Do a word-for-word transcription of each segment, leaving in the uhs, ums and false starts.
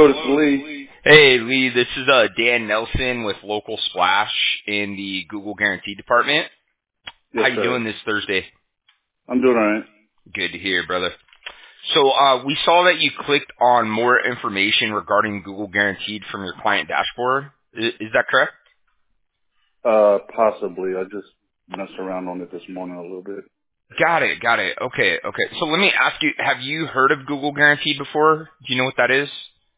Hello, this is Lee. Hey, Lee, this is uh, Dan Nelson with Local Splash in the Google Guarantee Department. How Yes, you sir. doing this Thursday? I'm doing all right. Good to hear, brother. So uh, we saw that you clicked on more information regarding Google Guaranteed from your client dashboard. Is, is that correct? Uh, possibly. I just messed around on it this morning a little bit. Got it, got it. Okay, okay. So let me ask you, have you heard of Google Guaranteed before? Do you know what that is?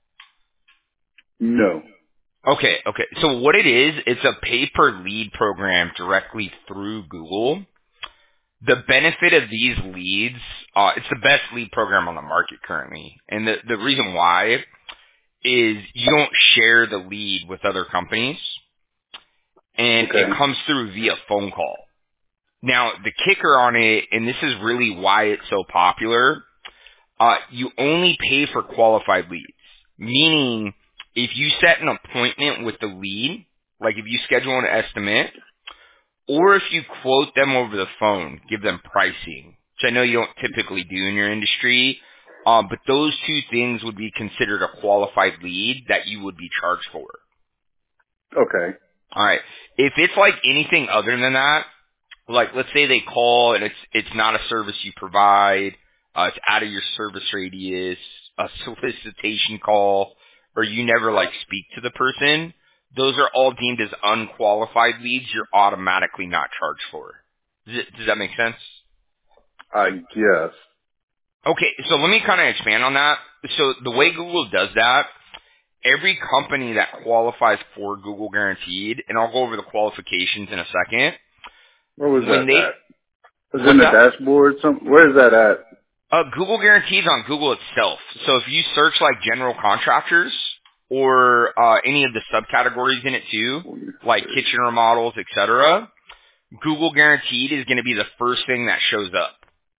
No. Okay, okay. So what it is, it's a pay-per-lead program directly through Google. The benefit of these leads, uh, it's the best lead program on the market currently. And the, the reason why is you don't share the lead with other companies, and it Okay. comes through via phone call. Now, the kicker on it, and this is really why it's so popular, uh, you only pay for qualified leads. Meaning, if you set an appointment with the lead, like if you schedule an estimate, or if you quote them over the phone, give them pricing, which I know you don't typically do in your industry, um, but those two things would be considered a qualified lead that you would be charged for. Okay. All right. If it's like anything other than that, like let's say they call and it's it's not a service you provide, uh, it's out of your service radius, a solicitation call, or you never like speak to the person, those are all deemed as unqualified leads. You're automatically not charged for. Does, it, does that make sense? I guess. Okay, so let me kind of expand on that. So the way Google does that, every company that qualifies for Google Guaranteed, and I'll go over the qualifications in a second, Where was when that they, at? Was it in what's the that? dashboard? Some. Where is that at? Uh, Google Guarantees on Google itself. So if you search like general contractors or uh, any of the subcategories in it too, Let me like see. kitchen remodels, et cetera, Google Guaranteed is going to be the first thing that shows up.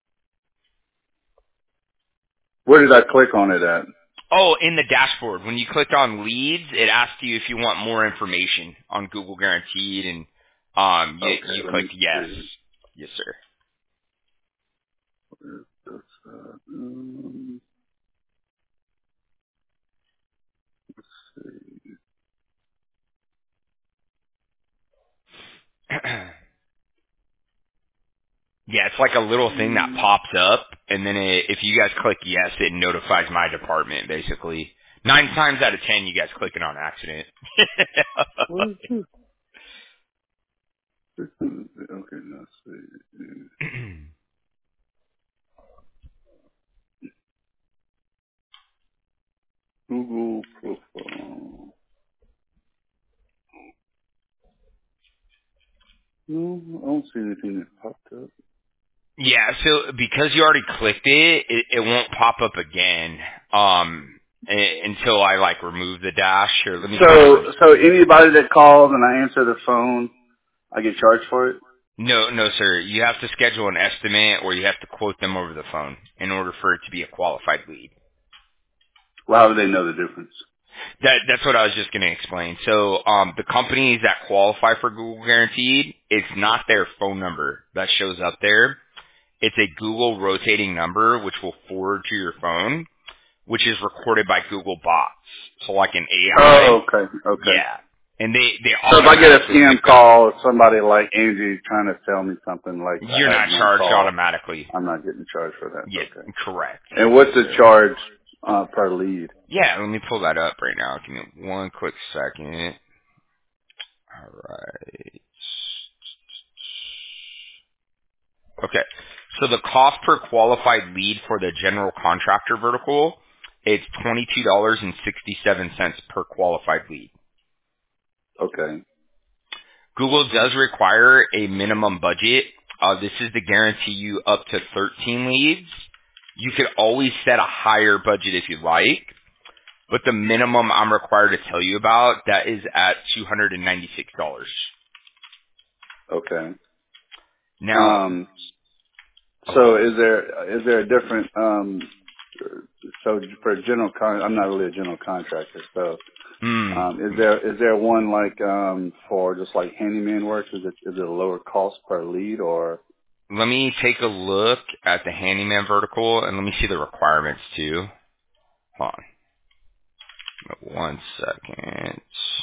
Where did I click on it at? Oh, in the dashboard, when you click on leads, it asks you if you want more information on Google Guaranteed, and um, you, Okay. you Let click me yes. see. Yes, sir. This, uh, um, Yeah, it's like a little thing that hmm. pops up, and then it, if you guys click yes, it notifies my department, basically. Nine times out of ten, you guys click it on accident. What is this? This is, okay, let's see. Google profile. No, I don't see anything that popped up. Yeah, so because you already clicked it, it, it won't pop up again um, a- until I, like, remove the dash. Or let me kind of... So, Re- so anybody that calls and I answer the phone, I get charged for it? no, no, sir. You have to schedule an estimate, or you have to quote them over the phone in order for it to be a qualified lead. Well, how do they know the difference? That that's what I was just going to explain. So um, the companies that qualify for Google Guaranteed, it's not their phone number that shows up there. It's a Google rotating number which will forward to your phone, which is recorded by Google bots. So like an A I. Oh, okay, okay. Yeah. And they, they So if I get a automatically scam pick up. call, somebody like Angie trying to sell me something like You're I had not one charged call, automatically. I'm not getting charged for that. Yeah, Okay. correct. And Yes, what's the sir. charge uh, per lead? Yeah, let me pull that up right now. Give me one quick second. All right. Okay. So the cost per qualified lead for the general contractor vertical, it's twenty-two dollars and sixty-seven cents per qualified lead. Okay, Google does require a minimum budget. Uh, this is to guarantee you up to thirteen leads. You could always set a higher budget if you like, but the minimum I'm required to tell you about, that is at two hundred ninety-six dollars. okay. Now, Um, oh, so is there is there a different um, so for a general con? I'm not really a general contractor, so hmm. Um, is there is there one like um, for just like handyman work? Is it is it a lower cost per lead or? Let me take a look at the handyman vertical, and let me see the requirements too. Hold on. One second.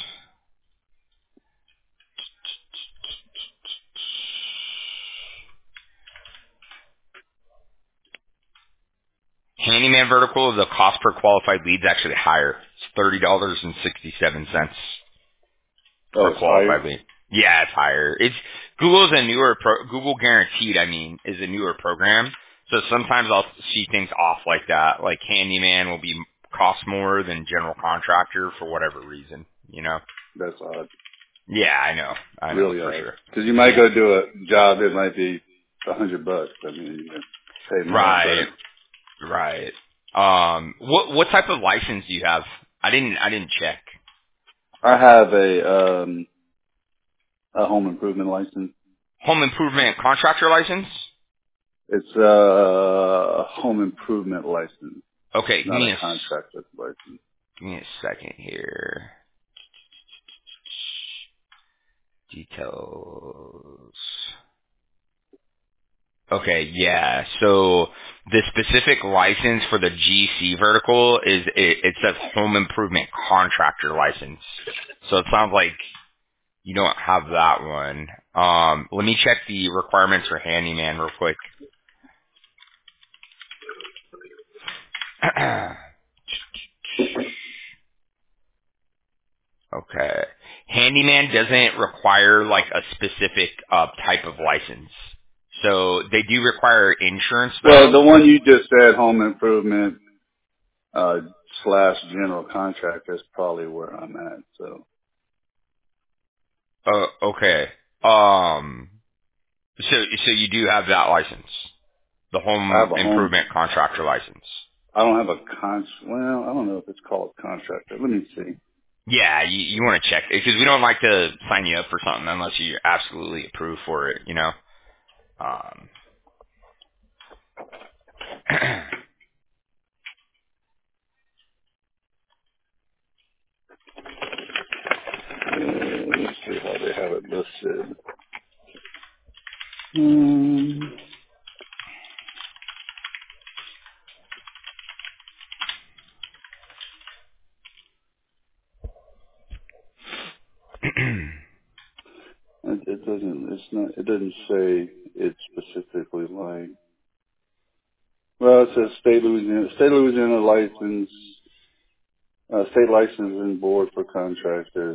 Handyman vertical, the cost per qualified lead is actually higher. It's thirty dollars and sixty-seven cents Oh, per it's higher. qualified lead. Yeah, it's higher. It's Google's a newer pro, Google Guaranteed. I mean, is a newer program. So sometimes I'll see things off like that. Like handyman will be cost more than general contractor for whatever reason. You know. That's odd. Yeah, I know. I know Really for odd. sure. Because you might Yeah. go do a job that might be a hundred bucks. I mean, you can pay more, Right. but Right. Um. What what type of license do you have? I didn't I didn't check. I have a um a home improvement license. Home improvement contractor license. It's a home improvement license, Okay. Give not me a a s- contractor's license. give me a second here. Details. Okay, yeah. So the specific license for the G C vertical is it, it says home improvement contractor license. So it sounds like you don't have that one. Um, let me check the requirements for handyman real quick. Okay. Handyman doesn't require like a specific uh, type of license. So they do require insurance Well, though. the one you just said, home improvement uh slash general contractor, is probably where I'm at. So Uh, okay. Um. So so you do have that license, the I home have a home. improvement contractor license. I don't have a con. Well, I don't know if it's called contractor. Let me see. Yeah, you you want to check because we don't like to sign you up for something unless you absolutely approve for it. You know. Um. Uh, let's see how they have it listed. Hmm. It, it doesn't. It's not. It doesn't say it specifically. Like, well, it says state Louisiana, state Louisiana license, uh, state licensing board for contractors,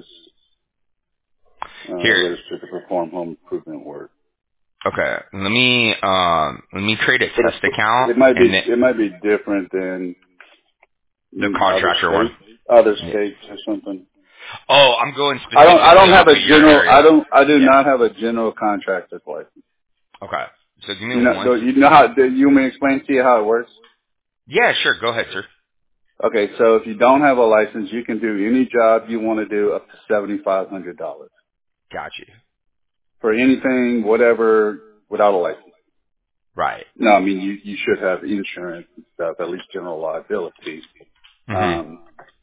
uh, Here. registered to perform home improvement work. Okay. Let me um let me create a But test it, account it might be. and then It might be different than the mm, other contractor one. states, other Yeah. states or something. Oh, I'm going I don't. I don't specifically have off a of your general. I area. don't. I do Yeah. not have a general contractor's license. Okay. So give You me know. one. do You know how? Do you want me to explain to you how it works? Yeah, sure. Go ahead, sir. Okay, so if you don't have a license, you can do any job you want to do up to seventy five hundred dollars Got you. for anything, whatever, without a license. Right. No, I mean you you should have insurance and stuff, at least general liability. Mhm. Um,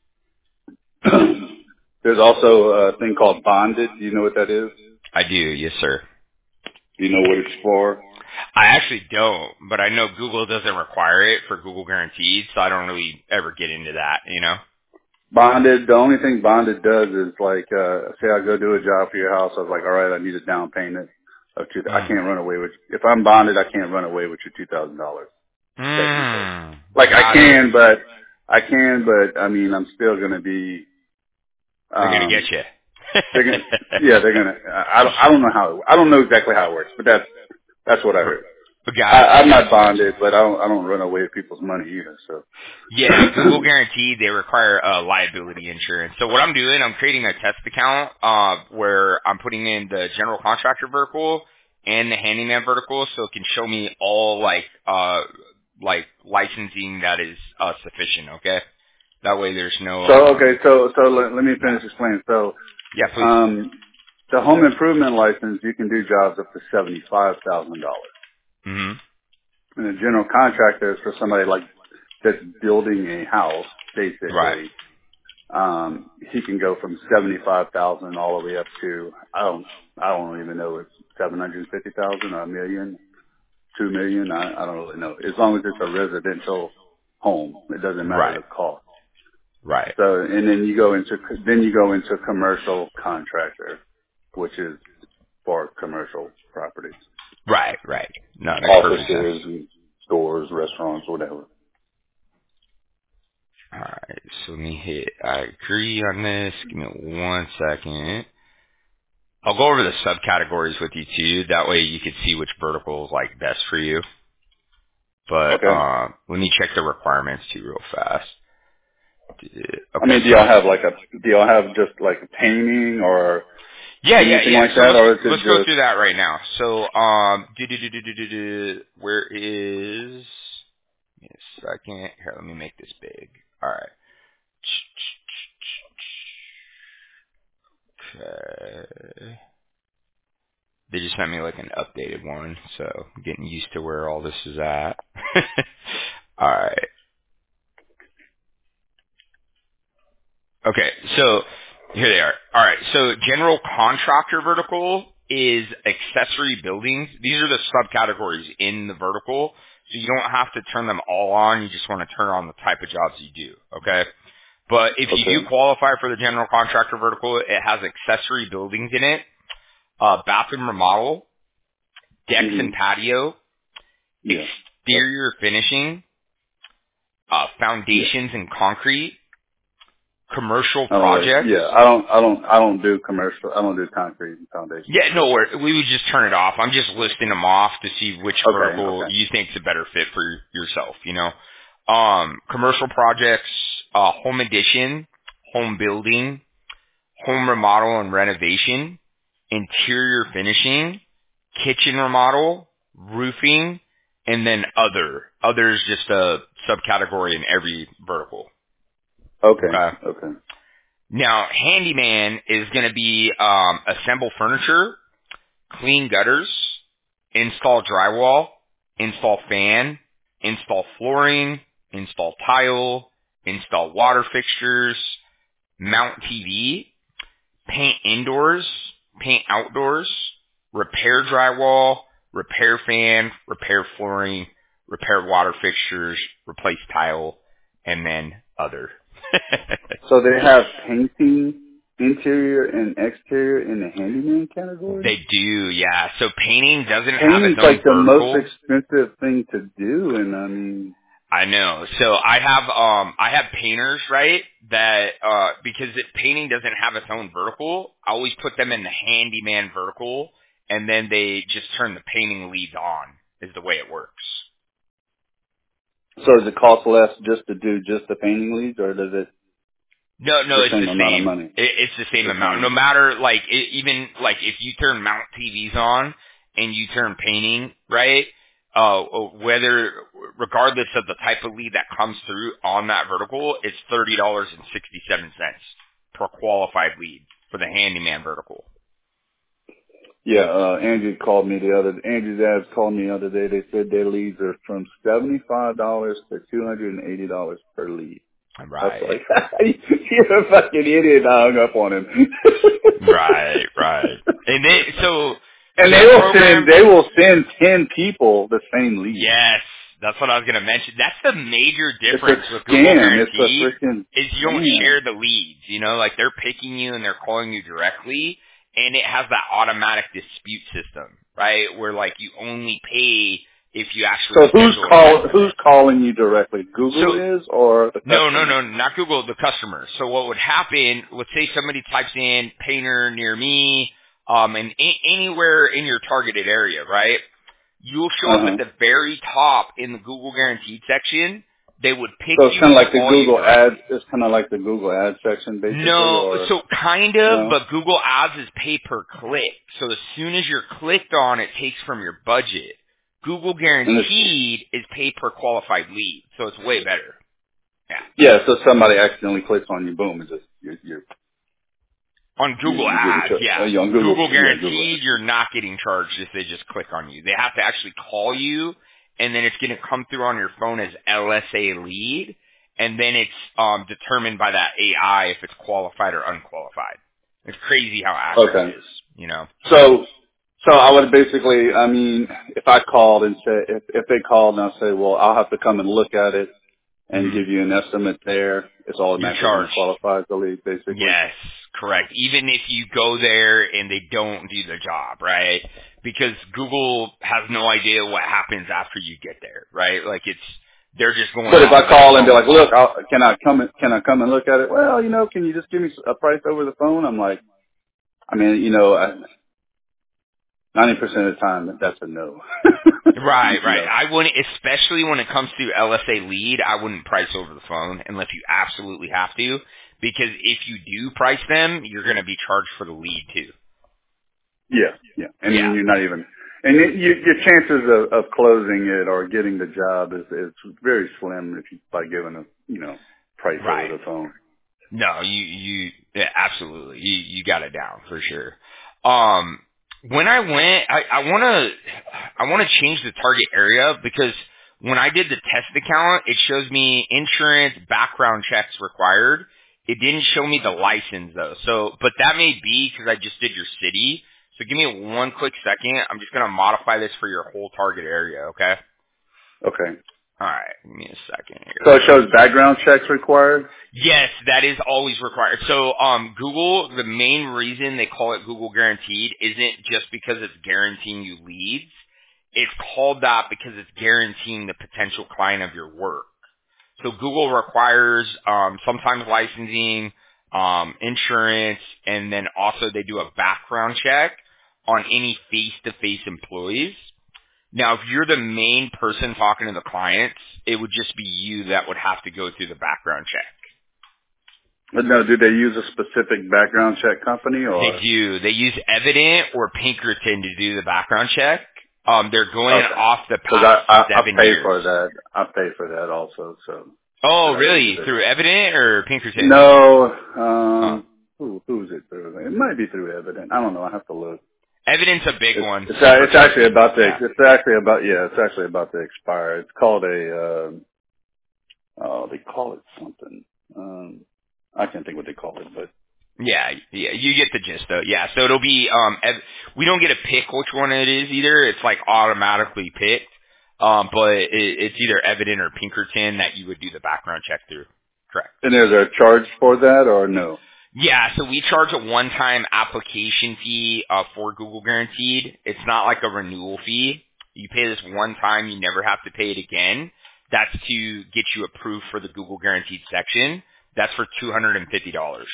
there's also a thing called bonded. Do you know what that is? I do. Yes, sir. Do you know what it's for? I actually don't, but I know Google doesn't require it for Google Guaranteed, so I don't really ever get into that, you know? Bonded, the only thing bonded does is like, uh, say I go do a job for your house, I was like, alright, I need a down payment of two, I Mm. can't run away with, if I'm bonded, I can't run away with your two thousand dollars, technically. Mm. Like I Got it. can, but, I can, but I mean, I'm still gonna be, They're gonna get um, you. they're gonna, yeah, they're gonna, I don't, I don't know how, I don't know exactly how it works, but that's, that's what I heard. I, Gotcha, I'm not gotcha, gotcha. bonded, but I don't, I don't run away with people's money either, so. Yeah, Google Guaranteed, they require uh, liability insurance. So what I'm doing, I'm creating a test account uh, where I'm putting in the general contractor vertical and the handyman vertical, so it can show me all like uh, like licensing that is uh, sufficient. Okay, that way there's no So okay, um, so so let, let me yeah, finish explaining. So yeah, please. um, the home improvement license, you can do jobs up to seventy five thousand dollars, Mhm. and a general contractor is for somebody like that's building a house, Right. basically. Um, he can go from seventy five thousand all the way up to I don't I don't even know it's seven hundred fifty thousand or a million, two million. I, I don't really know. As long as it's a residential home, it doesn't matter Right. the cost. Right. So, and then you go into, then you go into commercial contractor, which is for commercial properties. Right, right. No, that makes perfect sense. Offices, and stores, restaurants, whatever. Alright, so let me hit, I agree on this. Give me one second. I'll go over the subcategories with you too. That way you can see which vertical is like best for you. But, Okay. uh, let me check the requirements too real fast. I mean, Okay, do so, y'all have like a, do y'all have just like painting or yeah, yeah, anything yeah. like So that, let's, or is it let's go just, through that right now. So, um, do, do, do, do, do, do, do, where is, give me a second. Here, let me make this big. Alright. Okay. They just sent me like an updated one, so I'm getting used to where all this is at. Alright. Okay, so here they are. Alright, so general contractor vertical is accessory buildings. These are the subcategories in the vertical, so you don't have to turn them all on, you just want to turn on the type of jobs you do, okay? But if you do okay. qualify for the general contractor vertical, it has accessory buildings in it, uh, bathroom remodel, decks hmm and patio, Yeah. That's, exterior finishing, uh, yeah. foundations and concrete, commercial Oh, wait. projects. Yeah. I don't, I don't, I don't do commercial, I don't do concrete and foundation Yeah, stuff. no, we're, we would just turn it off. I'm just listing them off to see which Okay. vertical Okay. you think is a better fit for yourself, you know. Um, commercial projects, uh, home addition, home building, home remodel and renovation, interior finishing, kitchen remodel, roofing, and then other. Other is just a subcategory in every vertical. Okay. Okay. Okay. Now, handyman is going to be um, assemble furniture, clean gutters, install drywall, install fan, install flooring, install tile, install water fixtures, mount T V, paint indoors, paint outdoors, repair drywall, repair fan, repair flooring, repair water fixtures, replace tile, and then other. So they have painting, interior and exterior in the handyman category? They do, yeah. So painting doesn't have its Painting's own like the most vertical. expensive thing to do, and I mean, I know. So I have um I have painters, right? That uh because it, painting doesn't have its own vertical, I always put them in the handyman vertical, and then they just turn the painting leads on. Is the way it works. so does it cost less just to do just the painting leads, or does it No, no, the it's same the amount of same. money? It, it's the It's same the amount. No same. matter like it, even like if you turn mount T Vs on and you turn painting, right? Uh, whether regardless of the type of lead that comes through on that vertical, it's thirty dollars and sixty seven cents per qualified lead for the handyman vertical. Yeah, uh, Angie called me the other, Angie's ads called me the other day. They said their leads are from seventy-five dollars to two hundred eighty dollars per lead. I was Right, like, you're a fucking idiot. I hung up on him. right, right. And they so And they their will send, program. they will send ten people the same lead. Yes, that's what I was going to mention. That's the major It's a difference with Google scam. It's a Guaranteed freaking is you don't scam. share the leads. You know, like they're picking you and they're calling you directly, and it has that automatic dispute system, right? Where like you only pay if you actually So who's schedule an call, who's estimate. calling you directly? Google So is or the no, no, customer? no, not Google, the customer. So what would happen, let's say somebody types in painter near me, um, and a- anywhere in your targeted area, right? You'll show Uh up at huh. the very top in the Google Guaranteed section. They would pick So it's you kind of and like the call you Google ads. directly. It's kind of like the Google ad section, basically, No, or so kind of, no? but Google Ads is pay per click. So as soon as you're clicked on, it takes from your budget. Google And it's Guaranteed is pay per qualified lead, so it's way better. Yeah. yeah. So somebody accidentally clicks on you, boom, it's just you're you're On you're, Google you're getting Ads, ch- uh, yeah. you on Google. Google Yeah, Google Guaranteed, ads. you're not getting charged if they just click on you. They have to actually call you, and then it's going to come through on your phone as L S A lead, and then it's um, determined by that A I if it's qualified or unqualified. It's crazy how accurate Okay. it is, you know. So, so I would basically, I mean, if I called and said, if, if they called and I say, well, I'll have to come and look at it and hmm give you an estimate there, It's You're automatically going to charged. qualify as a lead, basically. Yes, correct. Even if you go there and they don't do the job, right? Because Google has no idea what happens after you get there, right? Like it's, they're just going But if off I of the call and be phone like, call. look, I'll, can I come and, can I come and look at it? Well, you know, can you just give me a price over the phone? I'm like, I mean, you know, I, ninety percent of the time, that's a no. Right, you right. know. I wouldn't, especially when it comes to L S A lead, I wouldn't price over the phone unless you absolutely have to. Because if you do price them, you're going to be charged for the lead too. Yeah, yeah. And Yeah, then you're not even, and you, you, your chances of, of closing it or getting the job is, is very slim if you, by giving a, you know, price over right. the phone. No, you you yeah, absolutely. You you got it down for sure. Um when I went I, I wanna I wanna change the target area because when I did the test account it shows me insurance background checks required. It didn't show me the license though. So but that may be because I just did your city. So give me one quick second. I'm just gonna modify this for your whole target area, okay? Okay. Alright, give me a second So here. it shows background checks required? Yes, that is always required. So um, Google, the main reason they call it Google Guaranteed isn't just because it's guaranteeing you leads. It's called that because it's guaranteeing the potential client of your work. So Google requires um, sometimes licensing, um, insurance, and then also they do a background check on any face-to-face employees. Now, if you're the main person talking to the clients, it would just be you that would have to go through the background check. But no, do they use a specific background check company They or? do. They use Evident or Pinkerton to do the background check. Um, they're going Okay. off the Because past I, I, I seven pay years. for that. I pay for that also, so Oh, that I use really? it. Through Evident or Pinkerton? No, Huh. um, who, who's it through? It might be through Evident. I don't know. I have to look. Evident's a big It's one. it's a- Super it's actually trusted. about to Yeah. it's actually about yeah it's actually about to expire. It's called a um oh they call it something um I can't think what they call it but Yeah, yeah, you get the gist though. Yeah, so it'll be um ev- we don't get to pick which one it is either. It's like automatically picked. Um but it, it's either Evident or Pinkerton that you would do the background check through. Correct. and there's a charge for that or no? Yeah, so we charge a one-time application fee uh, for Google Guaranteed. It's not like a renewal fee. You pay this one time, you never have to pay it again. That's to get you approved for the Google Guaranteed section. That's for two hundred fifty dollars.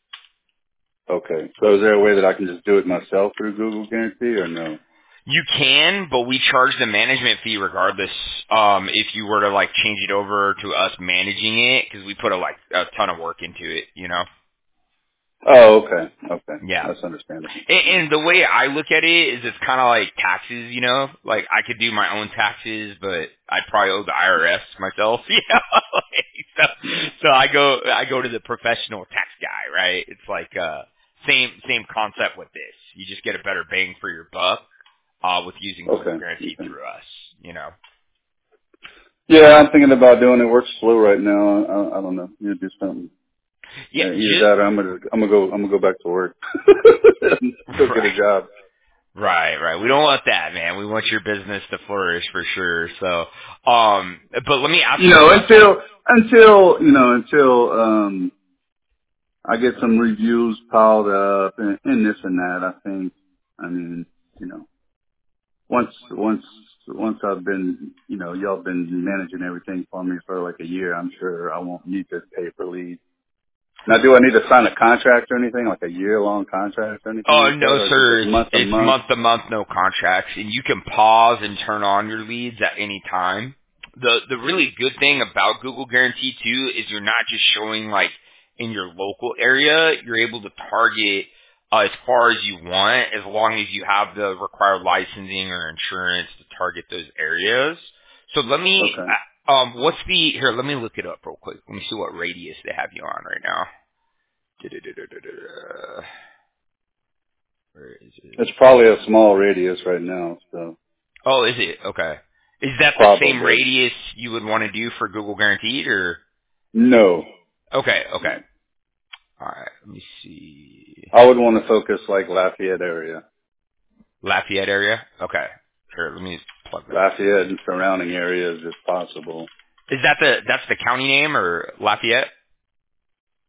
Okay, so is there a way that I can just do it myself through Google Guarantee or no? You can, but we charge the management fee regardless. Um, if you were to like change it over to us managing it, because we put a like a ton of work into it, you know. Oh okay okay Yeah. that's understandable. And, and the way I look at it is it's kind of like taxes, you know? Like, I could do my own taxes, but I'd probably owe the I R S myself, you know? Like, so, so I go, I go to the professional tax guy, right? It's like, uh, same, same concept with this. You just get a better bang for your buck, uh, with using Google Okay Guaranteed okay through us, you know? yeah I'm thinking about doing it. Works slow right now. I, I don't know. You do something. Yeah, Yeah, either just, that or I'm gonna I'm gonna go I'm gonna go back to work. Go get a right. job. Right, right. We don't want that, man. We want your business to flourish for sure. So, um, but let me ask You you know, this. until until you know until um I get some reviews piled up and, and this and that. I think. I mean, you know, once once once I've been you know y'all been managing everything for me for like a year, I'm sure I won't need to pay for lead. Now, do I need to sign a contract or anything, like a year long contract or anything Oh like that, no, or is it sir. just It's month to it's month? month to month, no contracts, and you can pause and turn on your leads at any time. The the really good thing about Google Guarantee too is you're not just showing like in your local area. You're able to target uh, as far as you want, as long as you have the required licensing or insurance to target those areas. So let me. Okay. uh, Um, what's the here? Let me look it up real quick. Let me see what radius they have you on right now. Da-da-da-da-da-da. Where is It's it? probably a small radius right now, so Oh, is it? Okay. Is that the same probably. radius you would want to do for Google Guaranteed, or? No. Okay, okay. No. All right. Let me see. I would want to focus like Lafayette area. Lafayette area. Okay. Sure. Let me plug that in. Lafayette and surrounding areas if possible. Is that the that's the county name or Lafayette?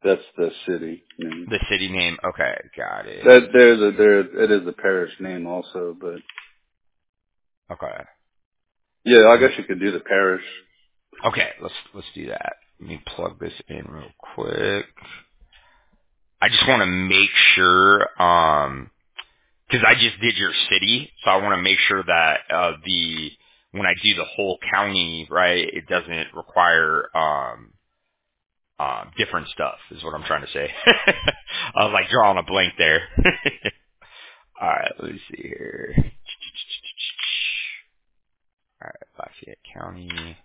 That's the city name. The city name. Okay, got it. That there's a there it is a parish name also, but Okay. yeah, I guess you could do the parish. Okay, let's let's do that. Let me plug this in real quick. I just want to make sure, um, because I just did your city, so I want to make sure that uh, the when I do the whole county, right, it doesn't require um, uh, different stuff. Is what I'm trying to say. I was like drawing a blank there. All right, let me see here. All right, Lafayette County.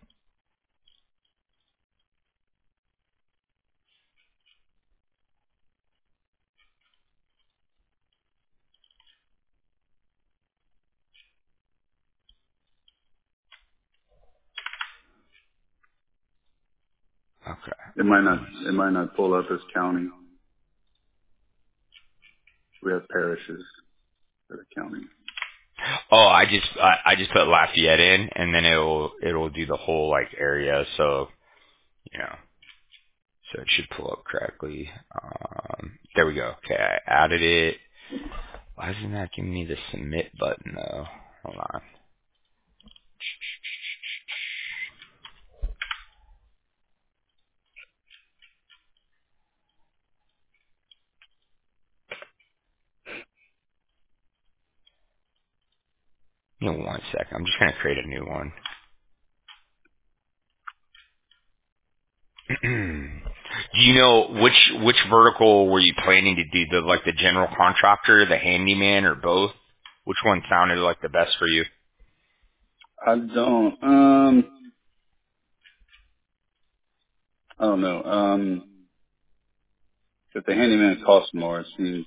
Okay, It might not let me it might not pull up as county. We have parishes for the county. Oh, I just I, I just put Lafayette in, and then it'll it'll do the whole like area. So you know, so it should pull up correctly. Um, there we go. Okay, I added it. Why isn't that giving me the submit button though? Hold on. Give me one second. I'm just gonna create a new one. Do you know which which vertical were you planning to do? The like the general contractor, the handyman, or both? Which one sounded like the best for you? I don't um I don't know. Um if the handyman costs more, it seems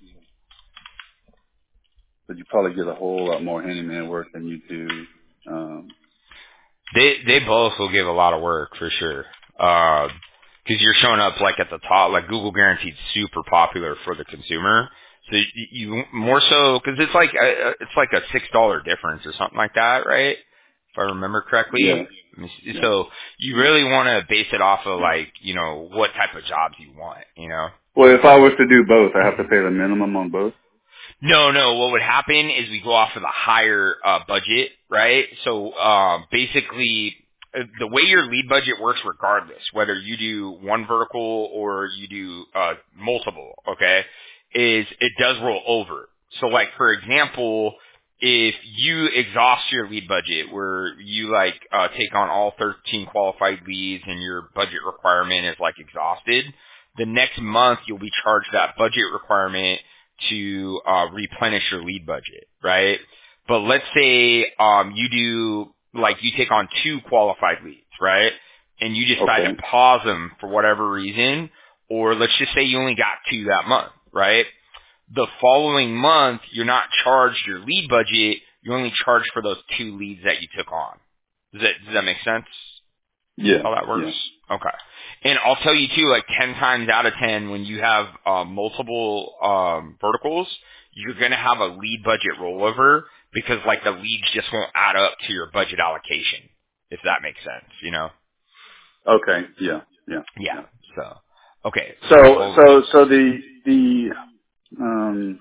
that you probably get a whole lot more handyman work than you do. Um They they both will give a lot of work for sure. Because you're showing up like at the top, like Google Guaranteed, super popular for the consumer. So you, you more so because it's like a, it's like a six dollar difference or something like that, right? If I remember yeah, correctly. Let me see. yeah. So you really want to base it off of like you know what type of jobs you want, you know. Well, if I was to do both, I have to pay the minimum on both. No, no. What would happen is we go off of the higher uh, budget, right? So um, basically, uh, the way your lead budget works, regardless whether you do one vertical or you do uh, multiple, okay, is it does roll over. So, like for example, if you exhaust your lead budget, where you like uh, take on all thirteen qualified leads and your budget requirement is like exhausted, the next month you'll be charged that budget requirement to uh, replenish your lead budget, right? But let's say um, you do like you take on two qualified leads, right? And you decide to Okay, pause them for whatever reason, or let's just say you only got two that month, right? The following month, you're not charged your lead budget. You're only charged for those two leads that you took on. Does that does that make sense? yeah, How that works? yeah. Okay. And I'll tell you too, like ten times out of ten, when you have uh, multiple um, verticals, you're going to have a lead budget rollover because like the leads just won't add up to your budget allocation, if that makes sense, you know? Okay, yeah, yeah, Yeah. yeah. So, okay. So let me So, pull. so, so the the um,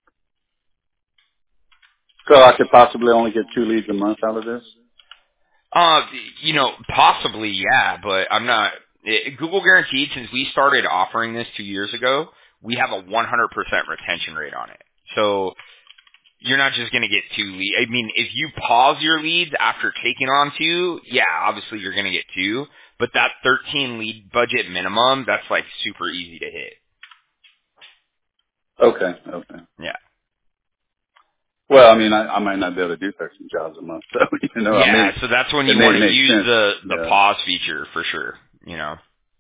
so I could possibly only get two leads a month out of this. Uh, you know, possibly, yeah, but I'm not. It, Google Guaranteed, since we started offering this two years ago, we have a one hundred percent retention rate on it. So you're not just going to get two leads. I mean, if you pause your leads after taking on two, yeah, obviously you're going to get two. But that thirteen lead budget minimum, that's like super easy to hit. Okay, okay. Yeah. Well, I mean, I, I might not be able to do thirteen jobs a month, so you know, I may Yeah, so that's when it you may want to make use sense. the the Yeah. pause feature for sure, you know.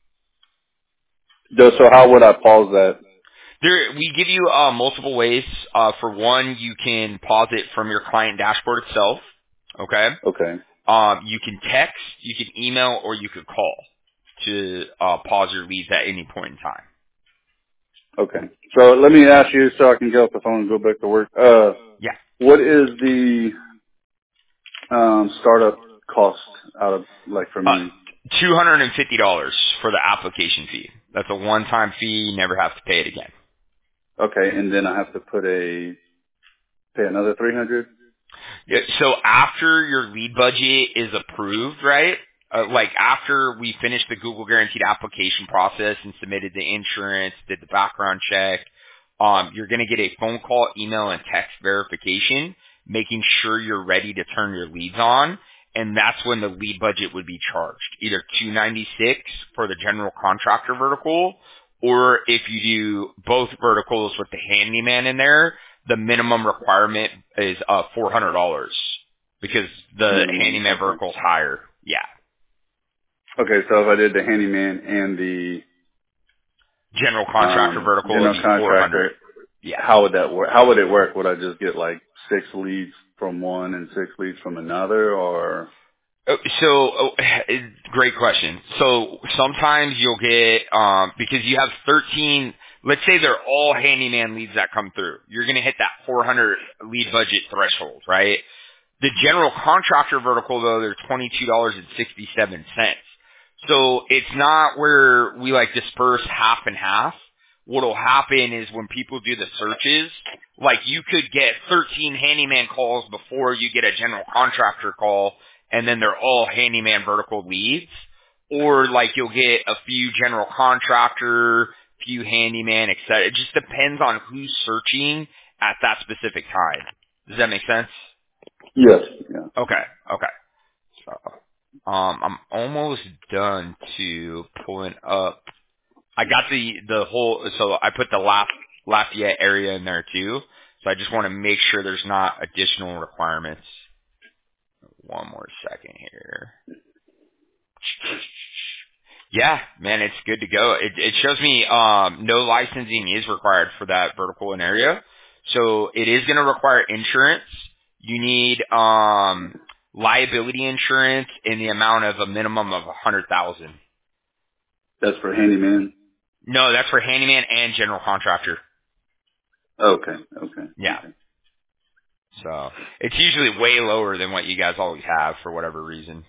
So so how would I pause that? There, we give you uh, multiple ways. Uh, for one, you can pause it from your client dashboard itself. Okay. Okay, Um, you can text, you can email, or you could call to uh, pause your leads at any point in time. okay. So let me ask you, so I can get off the phone and go back to work. Uh, Yeah. what is the um startup cost out of like for Uh, me? two hundred fifty dollars for the application fee. That's a one-time fee. You never have to pay it again. Okay, and then I have to put a pay another three hundred. Yeah, so after your lead budget is approved, right? Uh, like after we finished the Google Guaranteed application process and submitted the insurance, did the background check, um, you're going to get a phone call, email, and text verification, making sure you're ready to turn your leads on, and that's when the lead budget would be charged, either two ninety-six for the general contractor vertical, or if you do both verticals with the handyman in there, the minimum requirement is uh four hundred dollars because the Minimum. handyman Okay. vertical's higher. Yeah. Okay, so if I did the handyman and the General contractor um, vertical would general be four hundred. contractor, Yeah. how would that work? How would it work? Would I just get like six leads from one and six leads from another, or? Oh, So, oh, great question. So sometimes you'll get, um, because you have thirteen, let's say they're all handyman leads that come through. You're going to hit that four hundred lead budget threshold, right? The general contractor vertical, though, they're twenty-two dollars and sixty-seven cents. So it's not where we like disperse half and half. What'll happen is when people do the searches, like you could get thirteen handyman calls before you get a general contractor call, and then they're all handyman vertical leads. Or like you'll get a few general contractor, few handyman, et cetera. It just depends on who's searching at that specific time. Does that make sense? Yes. Yeah. Okay, okay. So, um, I'm almost done to pulling up. I got the the whole. So I put the Laf, Lafayette area in there too. So I just want to make sure there's not additional requirements. One more second here. Yeah, man, it's good to go. It, it shows me um, no licensing is required for that vertical and area. So it is going to require insurance. You need um, liability insurance in the amount of a minimum of a hundred thousand. That's for handyman. No, that's for handyman and general contractor. Okay. Okay. Yeah. Okay. So it's usually way lower than what you guys always have for whatever reason.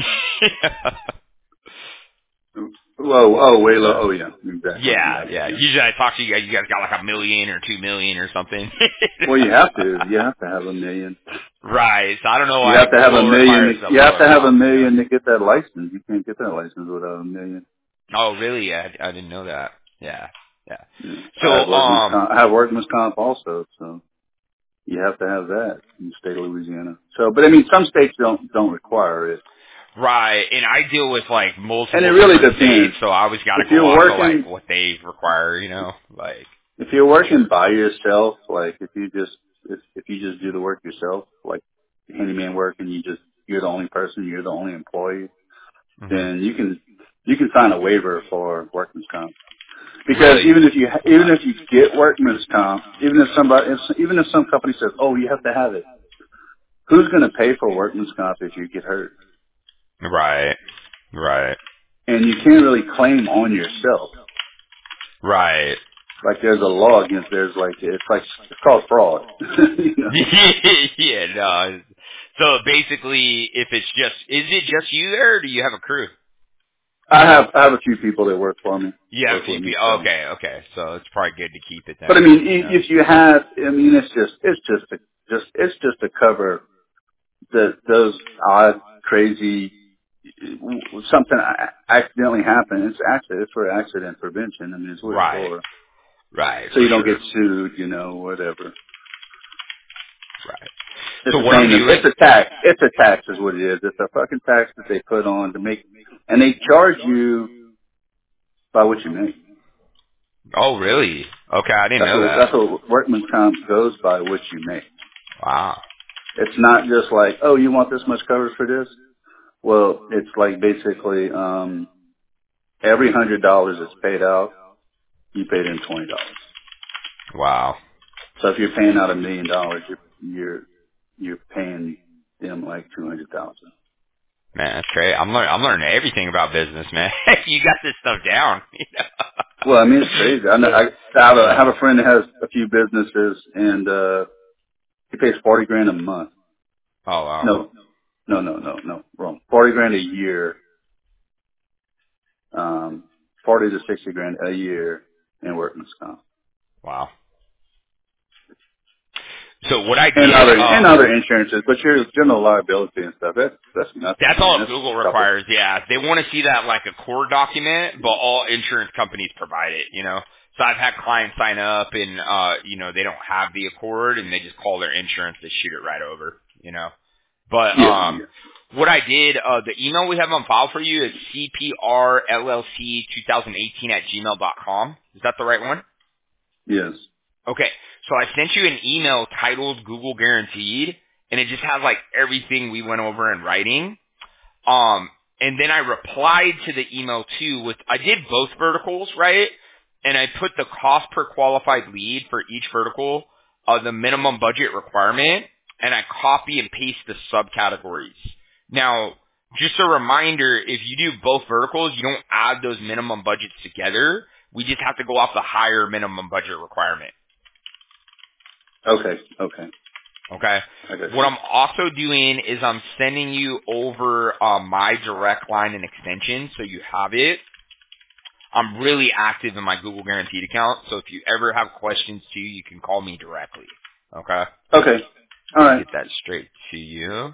Whoa. Oh, way low. So Oh, yeah. Exactly. yeah, Yeah. yeah. Yeah. Usually I talk to you guys, you guys got like a million or two million or something. Well, you have to. You have to have a million. Right. So I don't know You why have to have a Google million. requires a To, you have lower to have a amount, you know? million to get that license. You can't get that license without a million. Oh, really? Yeah, I, I didn't know that. Yeah, yeah. Yeah. So, I have workman's um, comp. I have workman's comp also, so you have to have that in the state of Louisiana. So, but I mean, some states don't don't require it, right, and I deal with like and it multiple really different states, depends. so I always got to If go you're off of like working, what they require, you know, like. if you're working by yourself, like if you just if if you just do the work yourself, like handyman work, and you just you're the only person, you're the only employee, Hmm. then you can you can sign a waiver for workman's comp. Because Really? even if you even Okay. if you get workman's comp, even if somebody if, even if some company says, oh, you have to have it, who's going to pay for workman's comp if you get hurt? Right. Right. And you can't really claim on yourself. Right. Like there's a law against there's like it's like it's called fraud. you know? Yeah. No. So basically, if it's just, is it just you there, or do you have a crew? I have I have a few people that work for me, You have work a with few me. people. So, Okay. Okay. So it's probably good to keep it but I then. mean, You i- know. if you have, I mean, it's just it's just to just it's just to cover the those odd, crazy something accidentally happened. It's accident. It's for accident prevention. I mean, it's what it's Right. for. Right. So For you don't get sure. sued, you know, whatever. Right. It's So the what I'm same. as- doing. It's a tax. It's a tax, is what it is. It's a fucking tax that they put on to make, and they charge you by what you make. Oh, really? Okay, I didn't That's know what that. that's what workman's comp goes by, what you make. Wow. It's not just like, oh, you want this much coverage for this? Well, it's like basically um every hundred dollars that's paid out, you paid in twenty dollars. Wow. So if you're paying out a million dollars, you're you're you're paying them like two hundred thousand. Man, that's great. I'm learning. I'm learning everything about business, man. You got this stuff down. You Well, I mean, it's crazy. I, know, I I have a I have know? a friend that has a few businesses, and uh he pays forty grand a month. Oh wow. No, no, no, no, no, wrong. Forty grand a year um, forty to sixty grand a year in workman's comp. Wow. So what I And did, other and um, other insurances, but your general liability and stuff, that's that's nothing. that's I mean, all that's Google a couple. requires. Yeah, they want to see that like a core document, but all insurance companies provide it. You know, so I've had clients sign up and uh, you know they don't have the Accord and they just call their insurance, they shoot it right over. You know, but Yeah. um, what I did, uh, the email we have on file for you is c p r l l c twenty eighteen at gmail dot com. Is that the right one? Yes. Okay, so I sent you an email titled Google Guaranteed, and it just has like everything we went over in writing. Um, and then I replied to the email too with, I did both verticals, right? And I put the cost per qualified lead for each vertical, uh, the minimum budget requirement, and I copy and paste the subcategories. Now, just a reminder, if you do both verticals, you don't add those minimum budgets together. We just have to go off the higher minimum budget requirement. Okay. Okay. Okay. Okay. What I'm also doing is I'm sending you over uh, my direct line and extension so you have it. I'm really active in my Google Guaranteed account, so if you ever have questions too, you can call me directly. Okay. Okay. All Let me right. get that straight to you. All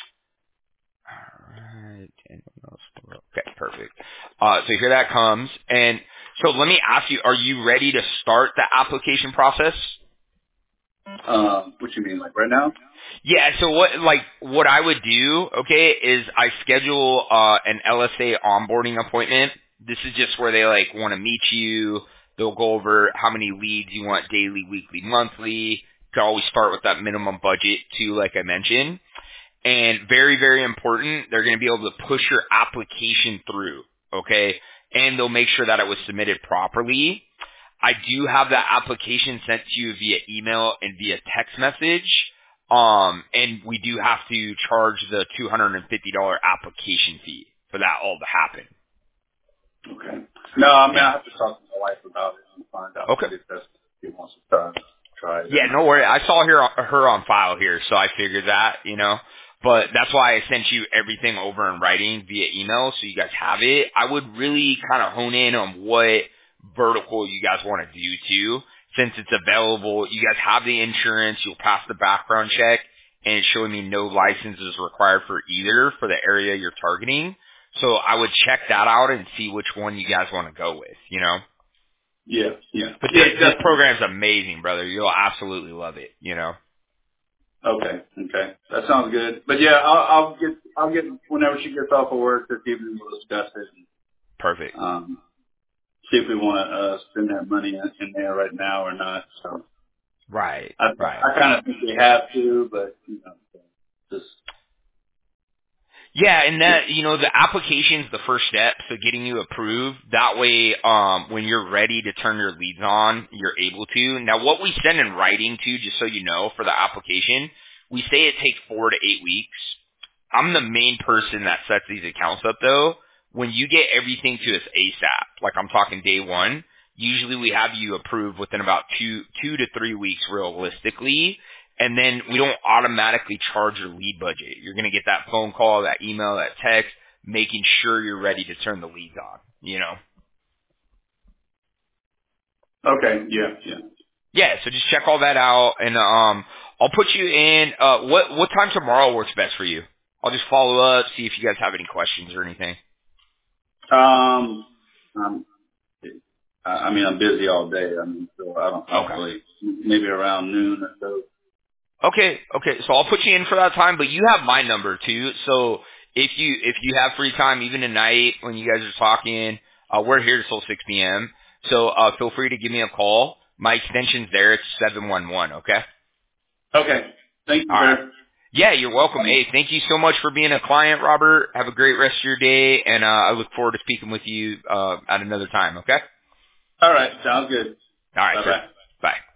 right. Okay, perfect. Uh, so here that comes. And so let me ask you, are you ready to start the application process? Um, what you mean, like right now? Yeah, so what like what I would do, okay, is I schedule uh an L S A onboarding appointment. This is just where they like want to meet you. They'll go over how many leads you want daily, weekly, monthly. You can always start with that minimum budget too, like I mentioned. And very, very important, they're going to be able to push your application through, okay? And they'll make sure that it was submitted properly. I do have that application sent to you via email and via text message. Um, and we do have to charge the two hundred fifty dollars application fee for that all to happen. Okay. No, I mean, Yeah. I have to talk to my wife about it and find out Okay. if that's if he wants to try, try it or Yeah, not. no worry. I saw her her on file here, so I figured that, you know. But that's why I sent you everything over in writing via email, so you guys have it. I would really kind of hone in on what vertical you guys want to do too, since it's available. You guys have the insurance. You'll pass the background check, and it's showing me no license is required for either for the area you're targeting. So I would check that out and see which one you guys want to go with, you know. Yeah. Yeah. But Yeah. this this Definitely. program's amazing, brother. You'll absolutely love it, you know. Okay. Okay. That sounds good. But yeah, I'll, I'll get I'll get whenever she gets off of work this evening. We'll discuss it Perfect. and um, see if we want to uh, spend that money in, in there right now or not. So Right, I right. I kind of think we have to, but you know, just Yeah, and yeah. that, you know, the application's the first step, so getting you approved. That way, um, when you're ready to turn your leads on, you're able to. Now, what we send in writing to, just so you know, for the application, we say it takes four to eight weeks. I'm the main person that sets these accounts up, though. When you get everything to us ASAP, like I'm talking day one, usually we have you approved within about two, two to three weeks realistically. And then we don't automatically charge your lead budget. You're going to get that phone call, that email, that text, making sure you're ready to turn the leads on, you know? Okay. Yeah. Yeah. Yeah, so just check all that out, and um, I'll put you in, uh, what, what time tomorrow works best for you? I'll just follow up, see if you guys have any questions or anything. Um. Um. I I mean, I'm busy all day. I mean, so I don't, I don't Okay. really, maybe around noon or so. Okay, okay. So I'll put you in for that time, but you have my number too. So if you if you have free time, even tonight when you guys are talking, uh, we're here till six p.m. So uh, feel free to give me a call. My extension's there. It's seven one one. Okay. Okay. Thank you, All right. sir. Yeah, you're welcome. Um, Hey, thank you so much for being a client, Robert. Have a great rest of your day, and uh, I look forward to speaking with you uh, at another time. Okay. all right. Sounds good. All right, Bye sir. bye. Bye.